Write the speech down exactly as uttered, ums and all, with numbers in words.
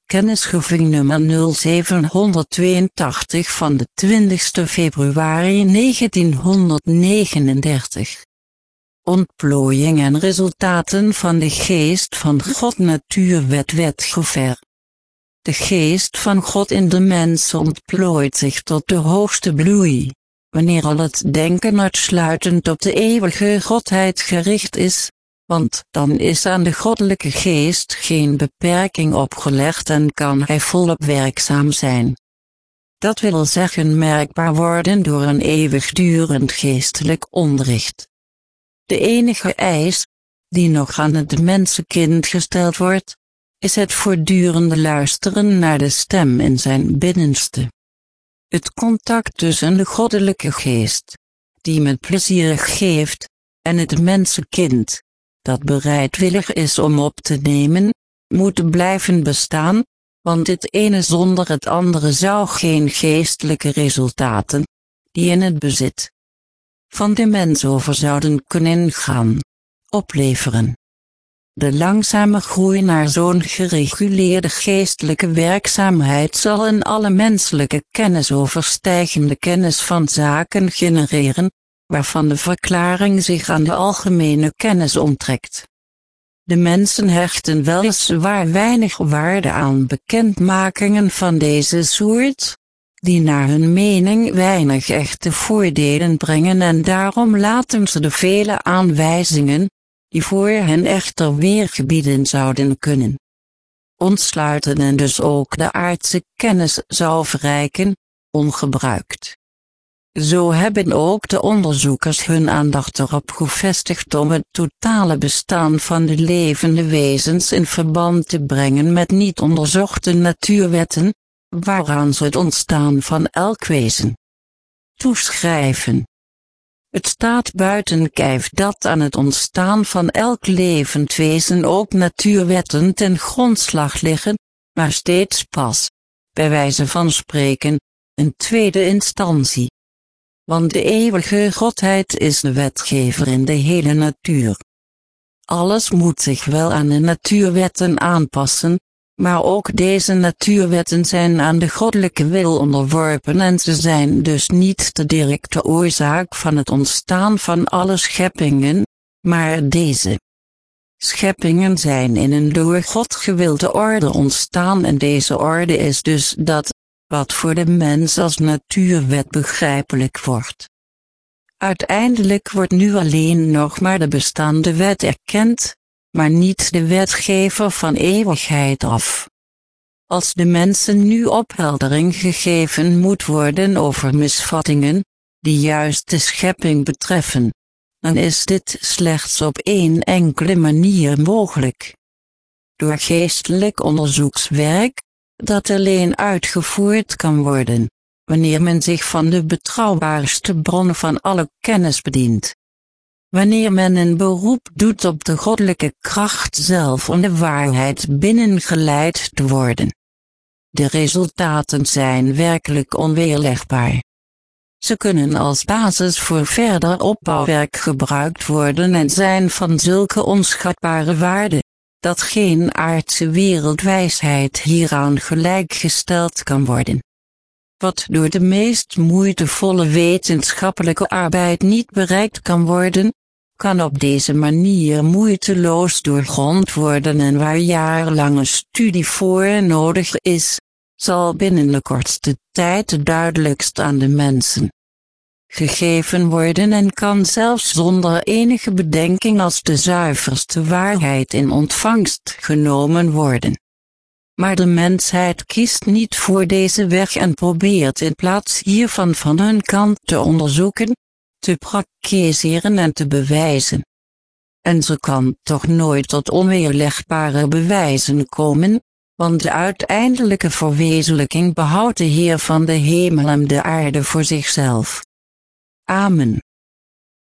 Kennisgeving nummer nul zevenhonderdtweeëntachtig van de twintigste februari negentienhonderdnegenendertig. Ontplooiing en resultaten van de geest van God. Natuurwet Wetgever. De geest van God in de mens ontplooit zich tot de hoogste bloei, wanneer al het denken uitsluitend op de eeuwige Godheid gericht is, want dan is aan de goddelijke geest geen beperking opgelegd en kan hij volop werkzaam zijn. Dat wil zeggen merkbaar worden door een eeuwigdurend geestelijk onderricht. De enige eis, die nog aan het mensenkind gesteld wordt, is het voortdurende luisteren naar de stem in zijn binnenste. Het contact tussen de goddelijke geest, die met plezier geeft, en het mensenkind, dat bereidwillig is om op te nemen, moet blijven bestaan, want het ene zonder het andere zou geen geestelijke resultaten, die in het bezit van de mens over zouden kunnen gaan, opleveren. De langzame groei naar zo'n gereguleerde geestelijke werkzaamheid zal in alle menselijke kennis overstijgende kennis van zaken genereren, waarvan de verklaring zich aan de algemene kennis onttrekt. De mensen hechten weliswaar weinig waarde aan bekendmakingen van deze soort, die naar hun mening weinig echte voordelen brengen en daarom laten ze de vele aanwijzingen, die voor hen echter weergebieden zouden kunnen ontsluiten en dus ook de aardse kennis zou verrijken, ongebruikt. Zo hebben ook de onderzoekers hun aandacht erop gevestigd om het totale bestaan van de levende wezens in verband te brengen met niet onderzochte natuurwetten, waaraan ze het ontstaan van elk wezen toeschrijven. Het staat buiten kijf dat aan het ontstaan van elk levend wezen ook natuurwetten ten grondslag liggen, maar steeds pas, bij wijze van spreken, in tweede instantie. Want de eeuwige Godheid is de wetgever in de hele natuur. Alles moet zich wel aan de natuurwetten aanpassen, maar ook deze natuurwetten zijn aan de goddelijke wil onderworpen en ze zijn dus niet de directe oorzaak van het ontstaan van alle scheppingen, maar deze scheppingen zijn in een door God gewilde orde ontstaan en deze orde is dus dat, wat voor de mens als natuurwet begrijpelijk wordt. Uiteindelijk wordt nu alleen nog maar de bestaande wet erkend, maar niet de wetgever van eeuwigheid af. Als de mensen nu opheldering gegeven moet worden over misvattingen, die juist de schepping betreffen, dan is dit slechts op één enkele manier mogelijk. Door geestelijk onderzoekswerk, dat alleen uitgevoerd kan worden, wanneer men zich van de betrouwbaarste bron van alle kennis bedient. Wanneer men een beroep doet op de goddelijke kracht zelf om de waarheid binnengeleid te worden. De resultaten zijn werkelijk onweerlegbaar. Ze kunnen als basis voor verder opbouwwerk gebruikt worden en zijn van zulke onschatbare waarde, dat geen aardse wereldwijsheid hieraan gelijkgesteld kan worden. Wat door de meest moeitevolle wetenschappelijke arbeid niet bereikt kan worden, kan op deze manier moeiteloos doorgrond worden en waar jarenlange studie voor nodig is, zal binnen de kortste tijd het duidelijkst aan de mensen gegeven worden en kan zelfs zonder enige bedenking als de zuiverste waarheid in ontvangst genomen worden. Maar de mensheid kiest niet voor deze weg en probeert in plaats hiervan van hun kant te onderzoeken, te praktiseren en te bewijzen. En ze kan toch nooit tot onweerlegbare bewijzen komen, want de uiteindelijke verwezenlijking behoudt de Heer van de hemel en de aarde voor zichzelf. Amen.